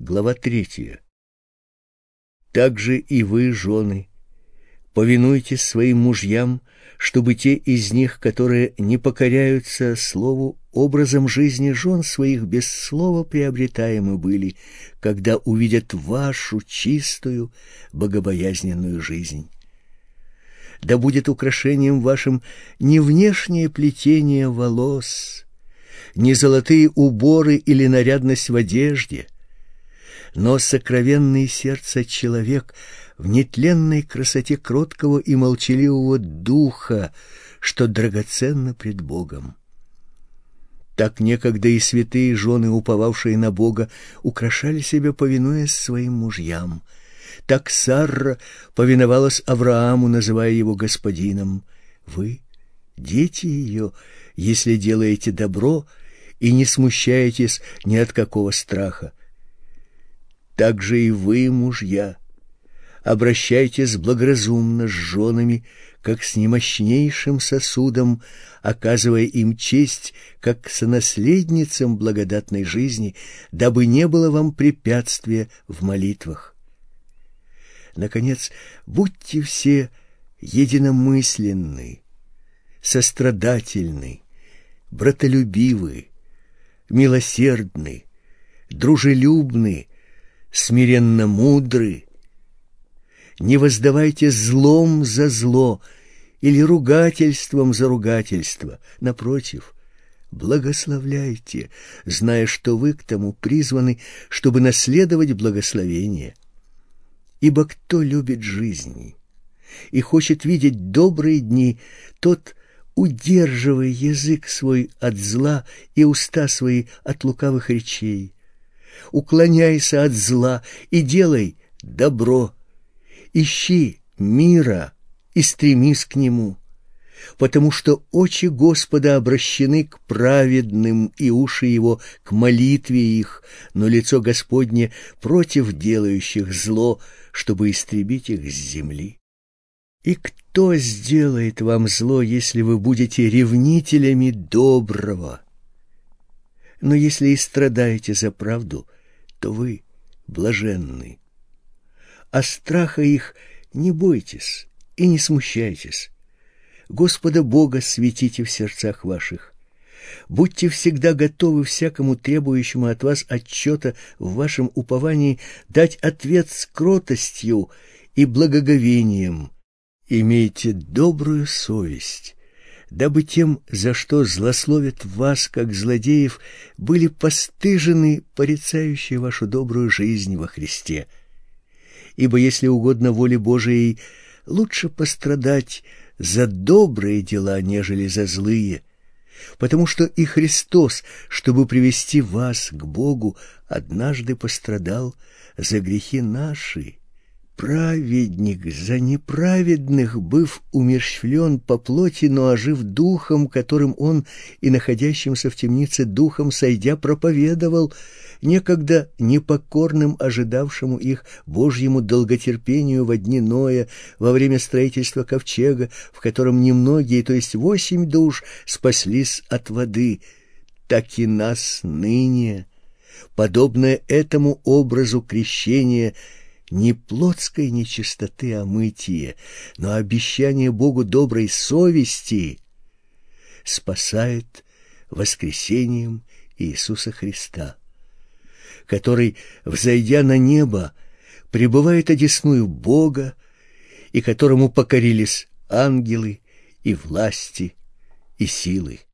глава 3. Также и вы, жены, повинуйтесь своим мужьям, чтобы те из них, которые не покоряются слову, образом жизни жен своих без слова приобретаемы были, когда увидят вашу чистую, богобоязненную жизнь. Да будет украшением вашим не внешнее плетение волос, не золотые уборы или нарядность в одежде, но сокровенный сердца человек в нетленной красоте кроткого и молчаливого духа, что драгоценно пред Богом. Так некогда и святые жены, уповавшие на Бога, украшали себя, повинуясь своим мужьям. Так Сарра повиновалась Аврааму, называя его господином. Вы, дети ее, если делаете добро и не смущаетесь ни от какого страха. Так же и вы, мужья, обращайтесь благоразумно с женами, как с немощнейшим сосудом, оказывая им честь, как сонаследницам благодатной жизни, дабы не было вам препятствия в молитвах. Наконец, будьте все единомысленны, сострадательны, братолюбивы, милосердны, дружелюбны, смиренно мудры. Не воздавайте злом за зло или ругательством за ругательство. Напротив, благословляйте, зная, что вы к тому призваны, чтобы наследовать благословение. Ибо кто любит жизнь и хочет видеть добрые дни, тот, удерживая язык свой от зла и уста свои от лукавых речей, уклоняйся от зла и делай добро, ищи мира и стремись к нему, потому что очи Господа обращены к праведным и уши его к молитве их, но лицо Господне против делающих зло, чтобы истребить их с земли. И кто сделает вам зло, если вы будете ревнителями доброго? Но если и страдаете за правду, то вы блаженны. А страха их не бойтесь и не смущайтесь. Господа Бога светите в сердцах ваших. Будьте всегда готовы всякому требующему от вас отчета в вашем уповании дать ответ с кротостью и благоговением. Имейте добрую совесть, дабы тем, за что злословят вас, как злодеев, были постыжены порицающие вашу добрую жизнь во Христе. Ибо если угодно воле Божией, лучше пострадать за добрые дела, нежели за злые, потому что и Христос, чтобы привести вас к Богу, однажды пострадал за грехи наши. Праведник за неправедных, быв умерщвлен по плоти, но ожив духом, которым он и находящимся в темнице духом сойдя проповедовал, некогда непокорным ожидавшему их Божьему долготерпению во дни Ноя, во время строительства ковчега, в котором немногие, то есть 8 душ, спаслись от воды, так и нас ныне, подобное этому образу крещения, не плотской нечистоты омытие, но обещание Богу доброй совести спасает воскресением Иисуса Христа, который, взойдя на небо, пребывает одесную Бога, и которому покорились ангелы и власти и силы.